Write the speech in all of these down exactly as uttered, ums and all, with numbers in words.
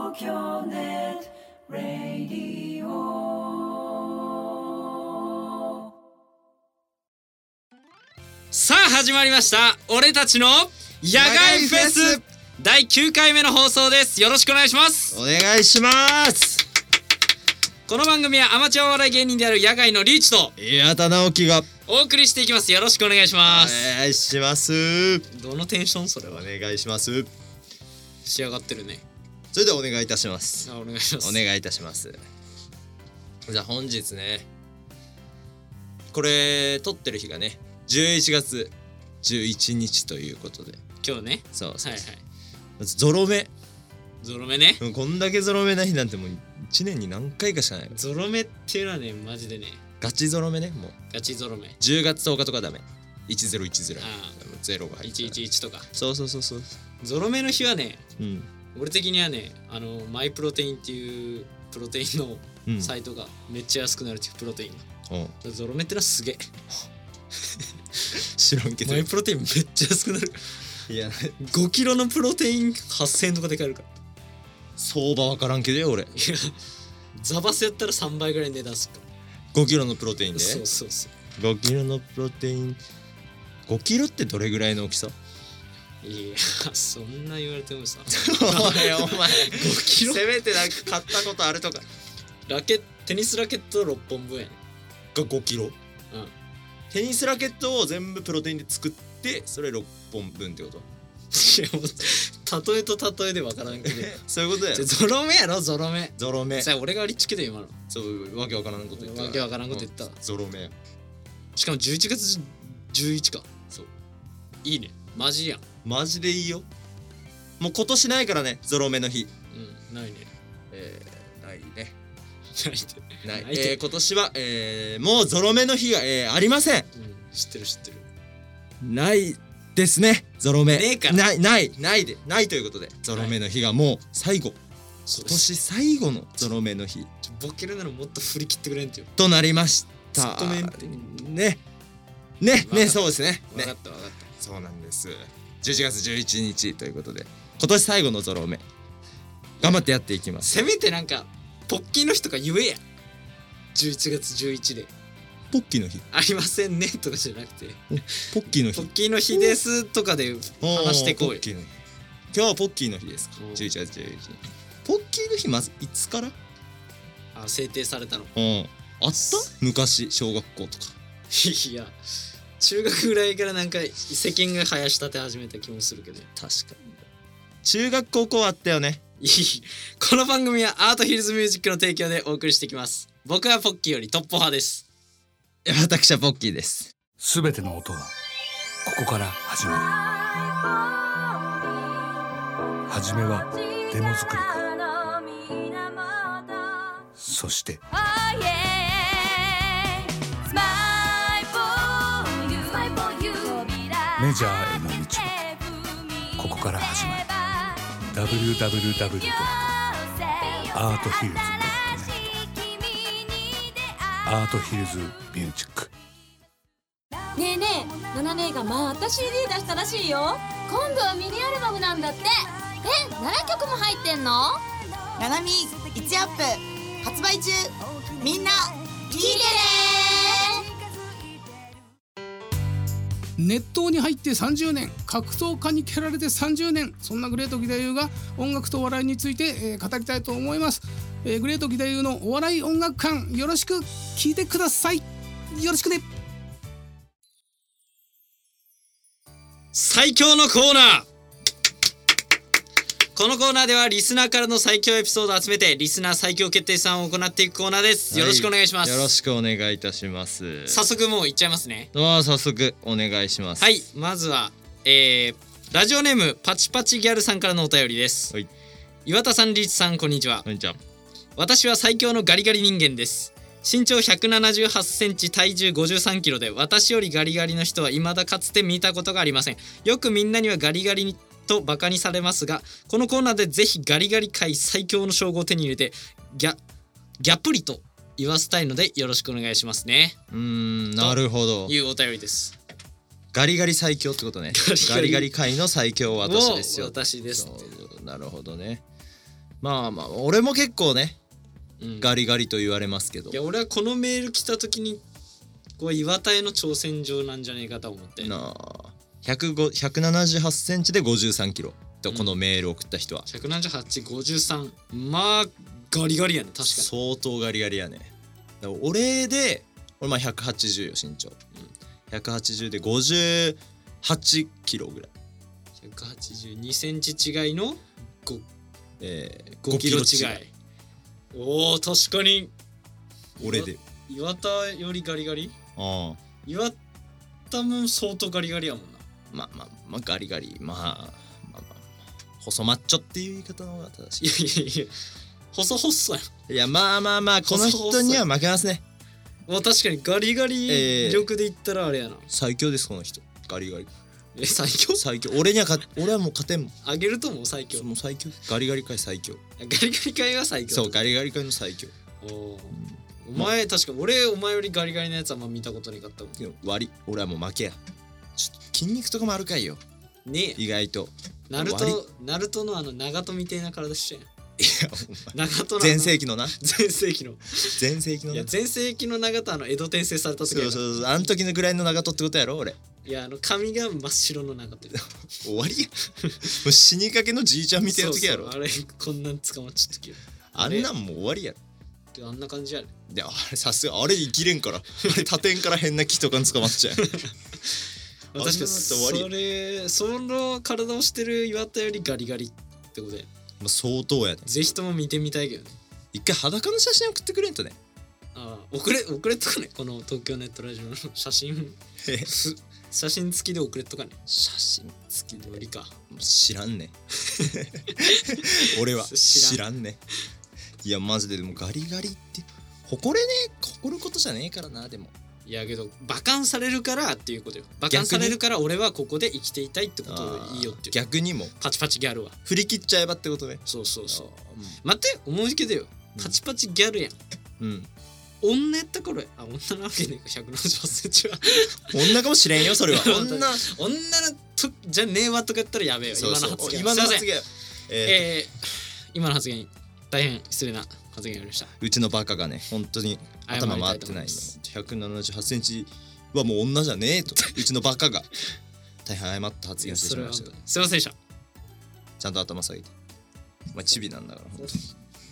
東京ネットラディオ。 さあ始まりました、俺たちの野外フェスだいきゅうかいめの放送です。よろしくお願いします。 お願いします。 この番組はアマチュアお笑い芸人である野外のリーチと岩田直樹がお送りしていきます。よろしくお願いします。 お願いします。 どのテンションそれは。 お願いします。 仕上がってるね。 それではお願いいたします。 あ、お願いします。 お願いいたします。じゃあ本日ね、これ撮ってる日がねじゅういちがつじゅういちにちということで、 今日ね。 そうそうそう、 はいはい。 ゾロ目ゾロ目ね。 こんだけゾロ目な日なんてもういちねんに何回かしかない。 ゾロ目っていうのはね、マジでね、 ガチゾロ目ね。もうガチゾロ目。 じゅうがつとおかとかダメ。いちぜろいちぜろ、 あゼロが入っていちいちいちとか。 そうそうそうそう。 ゾロ目の日はね、 うん、 俺的にはね、あのマイプロテインっていうプロテインのサイトがめっちゃ安くなるっていうプロテインが、うん、ゾロ目ってのはすげえ知らんけどマイプロテインめっちゃ安くなる。 いやごキロのプロテインはっせんえんとかで買えるから。 相場わからんけどよ俺。いやザバスやったらさんばいぐらい値段するから。 ごキロのプロテインで。 そうそうそう。 ごキロのプロテイン、ごキロってどれぐらいの大きさ？ いやそんな言われてもさおいお前ごキロせめてなんか買ったことあるとか。 ラケテニスラケットろっぽんぶんやねがごキロ。うん。テニスラケットを全部プロテインで作ってそれろっぽんぶんってこと？ いやもう例えと例えで分からんけどそういうことやろ。 ゾロ目やろ。ゾロ目ゾロ目。 さあ俺がリッチけど今のそうわけわからんこと言った。 わけわからんこと言った、うん、 ゾロ目。 しかもじゅういちがつじゅういちか。 そういいね。マジやん。 マジでいいよ。もう今年ないからね、ゾロ目の日。 うん、ないね。 えー、ないね。 ないてない。ないえー、今年は、えー、もうゾロ目の日が、えー、ありません。 うん、知ってる知ってる。 ないですね、ゾロ目。 ねえから。 ないないないでないということで、ゾロ目の日がもう最後。今年最後のゾロ目の日。 ボケるならもっと振り切ってくれんってよ。 となりました。 ツッコメンってね。ねねそうですね。 分かった分かった。 そうなんです。じゅういちがつじゅういちにちということで、今年最後のゾロ目頑張ってやっていきます。 せめてなんかポッキーの日とか言えや。じゅういちがつじゅういちでポッキーの日ありませんねとかじゃなくて、 ポッキーの日ポッキーの日ですとかで話していこうよ。 ポッキーの日。今日はポッキーの日ですか。じゅういちがつじゅういちにち。ポッキーの日まずいつからあ制定されたの？ うんあった昔小学校とか。 いや中学ぐらいからなんか世間が生やし立て始めた気もするけど。 確かに中学高校あったよね。 いいこの番組はアートヒルズミュージックの提供でお送りしていきます。僕はポッキーよりトップ派です。 私はポッキーです。 すべての音はここから始まる。はじめはデモ作りから、そしてメジャーへの道もここから始まる。 ダブリューダブリューダブリュー ドット アートヒルズ ドット ネット アートヒルズミュージック。 ねえねえ、ナナ姉がまた シーディー 出したらしいよ。今度はミニアルバムなんだって。え、ななきょくも入ってんの？ ナナミいちアップ発売中。みんな聞いてね。 熱湯に入ってさんじゅうねん、格闘家に蹴られてさんじゅうねん、そんなグレート義太夫が音楽とお笑いについて、えー、語りたいと思います。えー、グレート義太夫のお笑い音楽館、よろしく聞いてください。よろしくね。 最強のコーナー。このコーナーではリスナーからの最強エピソードを集めてリスナー最強決定戦を行っていくコーナーです。よろしくお願いします。 はい、よろしくお願いいたします。 早速もういっちゃいますね。 ああ早速お願いします。 はい、まずは、えー、ラジオネームパチパチギャルさんからのお便りです。はい、岩田さん、リーチさん、こんにちは。 こんにちは。 私は最強のガリガリ人間です。身長ひゃくななじゅうはちセンチ、体重ごじゅうさんキロで、私よりガリガリの人は未だかつて見たことがありません。よくみんなにはガリガリとバカにされますが、このコーナーでぜひガリガリ界最強の称号を手に入れてギャギャプリと言わせたいのでよろしくお願いしますね。 うーん、なるほど。 いうお便りです。 ガリガリ最強ってことね。ガリガリ界の最強は私ですよ。 私ですって。 なるほどね。 まあまあ俺も結構ねうんガリガリと言われますけどいや俺はこのメール来た時にこれ岩田への挑戦状なんじゃねえかと思ってなあひゃくごひゃくななじゅうはちセンチでごじゅうさんキロとこのメールを送った人は、 ひゃくななじゅうはち、ごじゅうさんまあガリガリやね確かに相当ガリガリやね。だから俺で俺まあひゃくはちじゅうよ身長、うん、ひゃくはちじゅうでごじゅうはちキロぐらい、 ひゃくはちじゅうにセンチ違いの 5, えー、 ごキロ違い違いおー確かに俺で岩田よりガリガリああ岩田も相当ガリガリやもんなまあまあまあガリガリまあまあまあ、まあ、細マッチョっていう言い方の方が正しい。 いやいやいや細細やんいやまあまあまあこの人には負けますね。 まあ確かにガリガリ力で言ったらあれやな、 最強ですこの人ガリガリえ最強最強俺には勝俺はもう勝てんもん。 あげるともう最強もう最強ガリガリ界最強。 ガリガリ界は最強そうガリガリ界の最強。 おーお前確か俺お前よりガリガリのやつはあんま見たことなかったもんいや悪い俺はもう負けや。ちょっと筋肉とかもあるかいよねえ意外と。 ナル悪いトナルトのあの長門みたいな体してんいやお前長門のあの全盛期のな全盛期の全盛期のないや全盛期の長門あの江戸転生された時やそうそうそうあの時のぐらいの長門ってことやろ俺。 いやあの髪が真っ白の長門終わりやもう死にかけのじいちゃんみたいな時やろ。 そうそうあれこんなん捕まっちゃった時あんなんもう終わりやろ。 であんな感じやねであれさすがあれ生きれんからあれ他店から変な木とかに捕まっちゃう確かにあんなのって終わりそれその体をしてる岩田よりガリガリってことでまあ相当やね。 ぜひとも見てみたいけどね一回裸の写真送ってくれんとね。 ああ送れ送れとかねこの東京ネットラジオの写真えす写真付きで送れとかね写真付きで無理か知らんね俺は知らん知らんね。いやマジででもガリガリって誇れねえ誇ることじゃねえからな。でもいやけど馬鹿されるからっていうことよ馬鹿されるから俺はここで生きていたいってことをいいよっていう逆にもパチパチギャルは振り切っちゃえばってことね。 そうそうそうう待って思いつけてよパチパチギャルやん、 うん女やった頃やあ女なわけねえかひゃくななじゅうはちセンチは女かもしれんよそれは女女のとじゃねえわとか言ったらやべえよそうそう今の発言今の発すいま言せんええー、今の発言大変失礼な発言がありましたーうちのバカがね本当に頭回ってないの。ひゃくななじゅうはちセンチはもう女じゃねえとうちのバカが大変誤った発言してしまいましたけどすいませんでしたちゃんと頭下げてまあチビなんだから本当に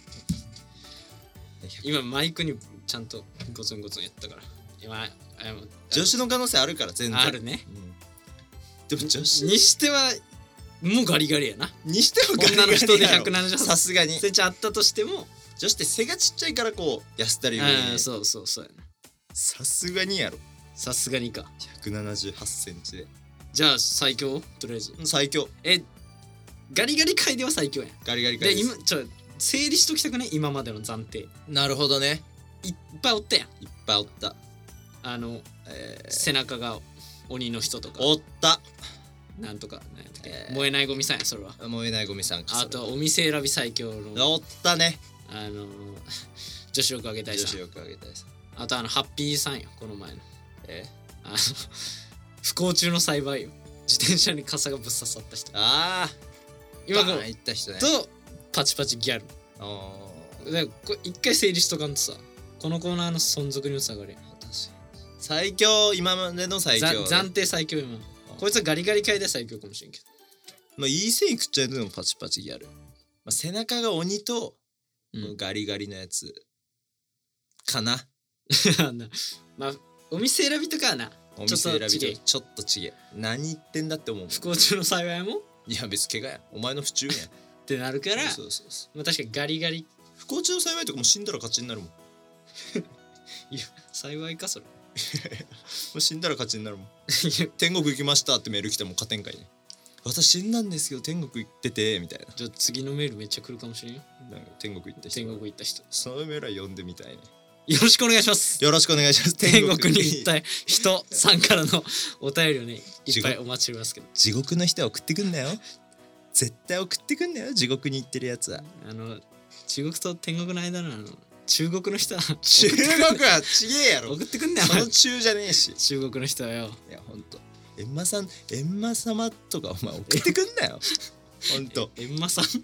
今マイクにちゃんとゴツンゴツンやったから今あの女子の可能性あるから全然あるねうんでも女子にしてはもうガリガリやなにしてもガリガリ女の人でやろひゃくななじゅうはちさすがにセンチあったとしても女子って背がちっちゃいからこう痩せたり上にうんそうそうそうやなさすがにやろさすがにかひゃくななじゅうはちセンチでじゃあ最強とりあえず最強えガリガリ界では最強やんガリガリ界ですで今ちょ整理しときたくね今までの暫定なるほどねいっぱいおったやんいっぱいおったあのえー背中が鬼の人とかおったなんとかなんやったっけ、 えー燃えないゴミさんやそれは燃えないゴミさんかあとお店選び最強のおったねあの女子力上げたいさん女子よくあげたいさあとあのハッピーさんよこの前のえあの不幸中の幸いよ自転車に傘がぶっ刺さった人ああ今このバーン行った人ねとパチパチギャルあーでこれ一回整理しとかんとさこのコーナーの存続にも下がるやん確かに最強今までの最強ざ暫定最強今こいつはガリガリ界で最強かもしれんけどまあいい線いくっちゃうのもパチパチギャル、まあ、背中が鬼と、 うんもうガリガリのやつかなあんなまあお店選びとかはなお店選びちょっとちげえとちょっとちげえ何言ってんだって思うもん不幸中の幸いもいや別に怪我やお前の不注意やってなるからそうそうそうまあ確かにガリガリ不幸中の幸いとかもう死んだら勝ちになるもんもいや幸いかそれう死んだら勝ちになるもんいや天国行きましたってメール来ても勝てんかいね私死んだんですけど天国行っててみたいなじゃあ次のメールめっちゃ来るかもしれんよなんか天国行った人天国行った人そのメールは読んでみたいねよろしくお願いしますよろしくお願いします天国に行った人さんからのお便りをねいっぱいお待ちしておりますけど地獄の人は送ってくんなよ絶対送ってくんなよ地獄に行ってるやつはあの中国と天国の間のあの中国の人は中国はちげえやろ送ってくんなよその中じゃねえし中国の人はよいやほんとエンマさんエンマ様とかお前送ってくんなよほんとえんまさん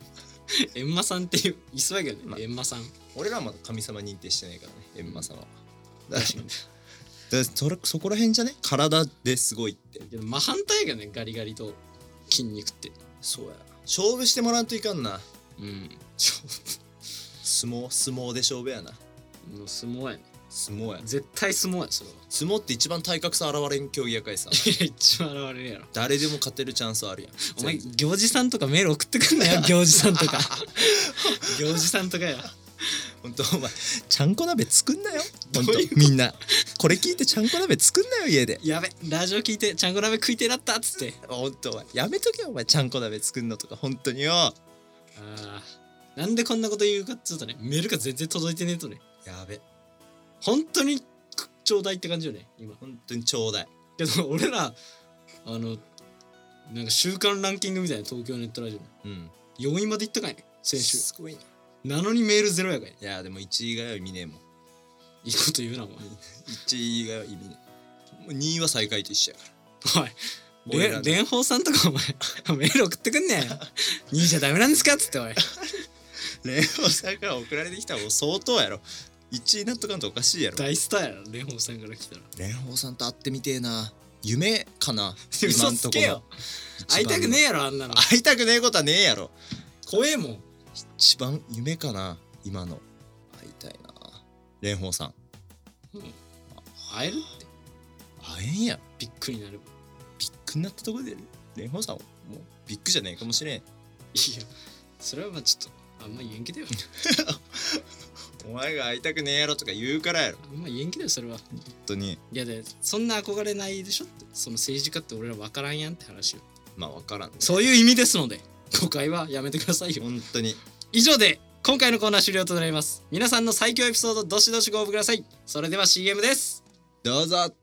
閻魔さんっていういそうやけどね、 まあ閻魔さん。 俺らはまだ神様認定してないからね、閻魔様は。だからだからそれそこら辺じゃね、体ですごいって。 けど真反対やけどね、ガリガリと筋肉って。 そうや、勝負してもらわんといかんな。 うん。 相撲相撲で勝負やな。 もう相撲やね。 相撲や。 絶対相撲や、それは。 相撲って一番体格差現れん競技やかいさ。 一番現れるやろ。 誰でも勝てるチャンスあるやん。 お前行司さんとかメール送ってくんなよ、行司さんとか。行司さんとかや。 ほんとお前ちゃんこ鍋作んなよ。ほんとみんなこれ聞いてちゃんこ鍋作んなよ家で。 やべ、ラジオ聞いてちゃんこ鍋食いてなったっつって。 ほんとお前やめとけよ、お前ちゃんこ鍋作んのとか。ほんとによ。 あー、なんでこんなこと言うかっつうとね、メールが全然届いてねえとね。 やべ、 本当にちょうだいって感じよね今。 ほんとにちょうだい。 けど俺らあのなんか週間ランキングみたいな東京ネットラジオうん、 よんいまでいったかいね先週。 すごいな。 なのにメールゼロやかい。 いやでもいちい以外は意味ねえもん。 いいこと言うなお前。 いちい以外は意味ねえ。にいは最下位と一緒やから。 おい、 俺られ蓮舫さんとかお前メール送ってくんねん。にいじゃダメなんですかっつっておい。 蓮舫さんから送られてきたらもう相当やろ。いちいなっとかんとおかしいやろ。 大スターやろ蓮舫さんから来たら。 蓮舫さんと会ってみてえな。夢かな。 嘘つけよ。会いたくねえやろあんなの。 会いたくねえことはねえやろ。 怖えもん。 一番夢かな今の。会いたいな蓮舫さん。 うん、会えるって会えんや。 びっくりなる。 ビッグになったところで蓮舫さんもうビッグじゃねえかもしれん。いやそれはまあちょっとあんま言えんけどよ。 お前が会いたくねえやろとか言うからやろ。 あんま言えんけどよそれは。 本当に。 いやでそんな憧れないでしょって。その政治家って俺ら分からんやんって話よ。 まあ分からん、ね、 そういう意味ですので誤解はやめてくださいよ。 本当に。 以上で今回のコーナー終了となります。皆さんの最強エピソードどしどしご応募ください。それでは シーエム です。 どうぞ。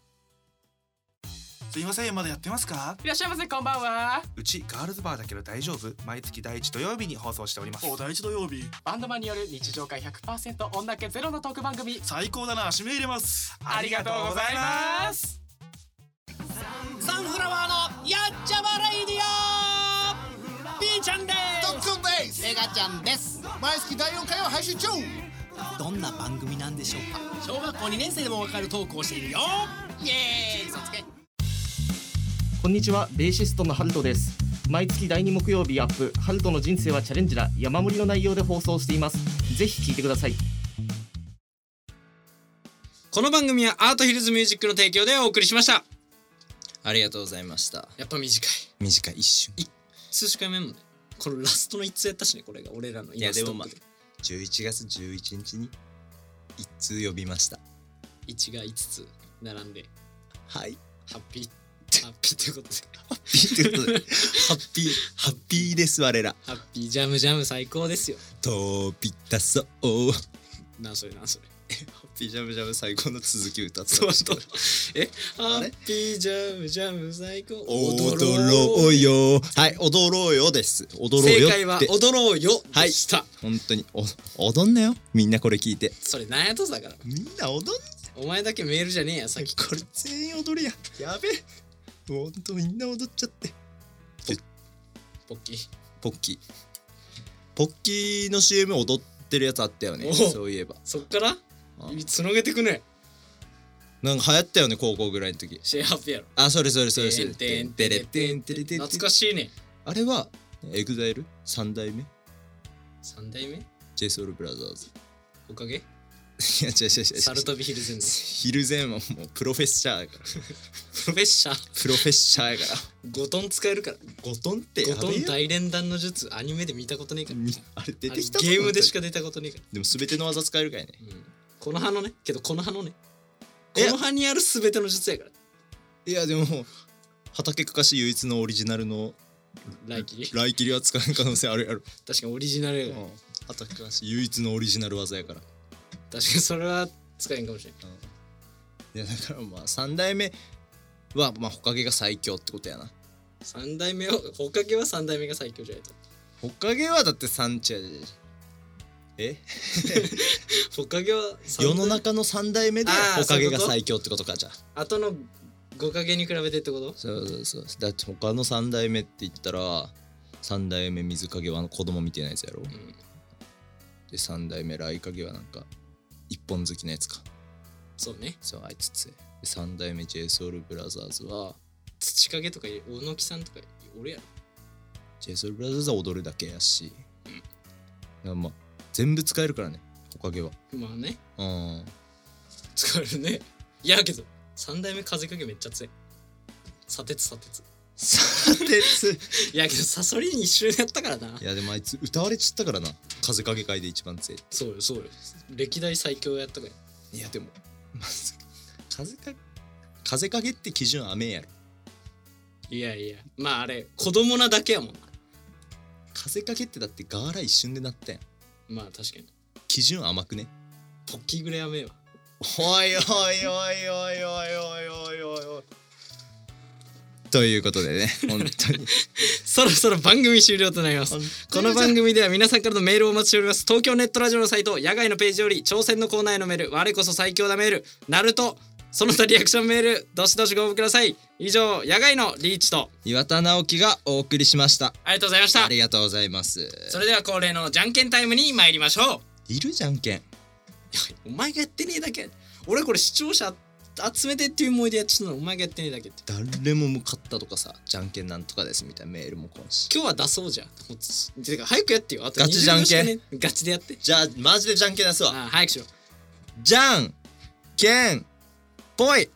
すいません、まだやってますか？ いらっしゃいませ、こんばんは。 うちガールズバーだけど大丈夫？毎月第一土曜日に放送しております。 お、第一土曜日。バンドマンによる日常会 ひゃくパーセント 女気ゼロのトーク番組。 最高だな、指名入れます。 ありがとうございます。 サンフラワーのやっちゃまレイディオ。 B ちゃんです。 特訓です。 メガちゃんです。 毎月だいよんかいを配信中。 どんな番組なんでしょうか？小学校にねん生でもわかるトークをしているよ。イエーイ、そつけ。 こんにちは、ベーシストのハルトです。毎月だいに木曜日アップ、ハルトの人生はチャレンジだ、山盛りの内容で放送しています。ぜひ聞いてください。 この番組はアートヒルズミュージックの提供でお送りしました。 ありがとうございました。 やっぱ短い短い、一瞬一通しか読めんもんね。これラストの一通やったしね、これが俺らのいやでもまあじゅういちがつじゅういちにちに一通呼びました。 いちがいつつ並んで、 はいハッピーハッピーということでハッピーということでハッピーハッピーです我ら。 ハッピージャムジャム最高ですよ。 飛び出そう。 なんそれなんそれハッピージャムジャム最高の続き歌ってた。 えハッピージャムジャム最高。 踊ろうよ。はい、踊ろうよです。踊ろうよって。 正解は踊ろうよでした。 はい、本当にお踊んなよみんなこれ聞いて。 それなんやとだから。 みんな踊ん。 お前だけメールじゃねえやさっき。 これ全員踊りや。やべえ。ほんとみんな踊っちゃって。 ポッキーポッキーポッキーの シーエム 踊ってるやつあったよね。そういえばそっからつなげてくね。 なんか流行ったよね高校ぐらいの時。 シェイハッピーやろ。 あ、それそれそれそれ。 てんてれてんてれてん。懐かしいね。 あれはエグザイルさん代目三代目ジェイソウルブラザーズ。 おかげいや違う違う違う。 サルトビヒルゼンのヒルゼンはもうプロフェッシャーやから。 プロフェッシャープロフェッシャーやから。 ごトン使えるから。 ごトンってごトン大連弾の術アニメで見たことねえから。 あれ出てきたゲームでしか出たことねえから。 でも全ての技使えるかいね。 この葉のね、けどこの葉のね、この葉にある全ての術やから。 いやでも畑かかし唯一のオリジナルのライキリライキリは使える可能性あるやろ。 確かにオリジナルやから。 畑かかし唯一のオリジナル技やから。 確かにそれは使えんかもしれん。 いやだからまあさん代目はまあほかげが最強ってことやな。 さん代目をほかげはさん代目が最強じゃないと。 ほかげはだってさんちゃえほかげは世の中のさん代目でほかげが最強ってことか。じゃああとのごかげに比べてってこと？ そうそうそう。だって他のさん代目って言ったら三代目水影はあの子供みたいなやつやろ、 うん、 で三代目来影はなんか一本好きなやつか。 そうね。 そうあいつつで三代目 ジェイソウルブラザーズは土影とか小野木さんとか俺やろ。 ジェイソウルブラザーズは踊るだけやし、 うん、 だからまあ全部使えるからね木影は。 まあね、 うん、 使えるね。いやけど三代目風影めっちゃ強い。砂鉄砂鉄砂鉄いやけどサソリに一瞬やったからな。 いやでもあいつ歌われちったからな、風影界で一番強い。 そうよそうよ、歴代最強やったから。 いやでもまず風影風影って基準甘えやろ。 いやいやまああれ子供なだけやもんな。 風影ってだってガーラ一瞬でなったやん。 まあ確かに基準甘くね。 ポッキーぐらい甘えわ。 おいおいおいおいおいおいおいおいおいということでね本当にそろそろ番組終了となります。この番組では皆さんからのメールをお待ちしております。東京ネットラジオのサイト野外のページより挑戦のコーナーへのメール、我こそ最強だメール、ナルトその他リアクションメールどしどしご応募ください。以上野外のリーチと岩田直樹がお送りしました。 ありがとうございました。 ありがとうございます。 それでは恒例のじゃんけんタイムに参りましょう。 いるじゃんけん。いやお前がやってねえだけ。俺これ視聴者集めてっていう思いでやってたのお前がやってねえだけって。 誰も向かったとかさ、じゃんけんなんとかですみたいなメールも来んし。 今日は出そうじゃん。てか早くやってよ。あとガチじゃんけん、 ね、ガチでやって。 じゃあマジでじゃんけん出すわ。 ああ早くしろ。 じゃんけんぽい。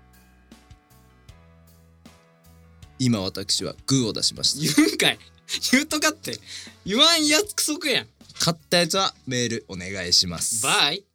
今私はグーを出しました。 言うんかい。言うとかって言わん約束やん。 勝ったやつはメールお願いします。 バイ。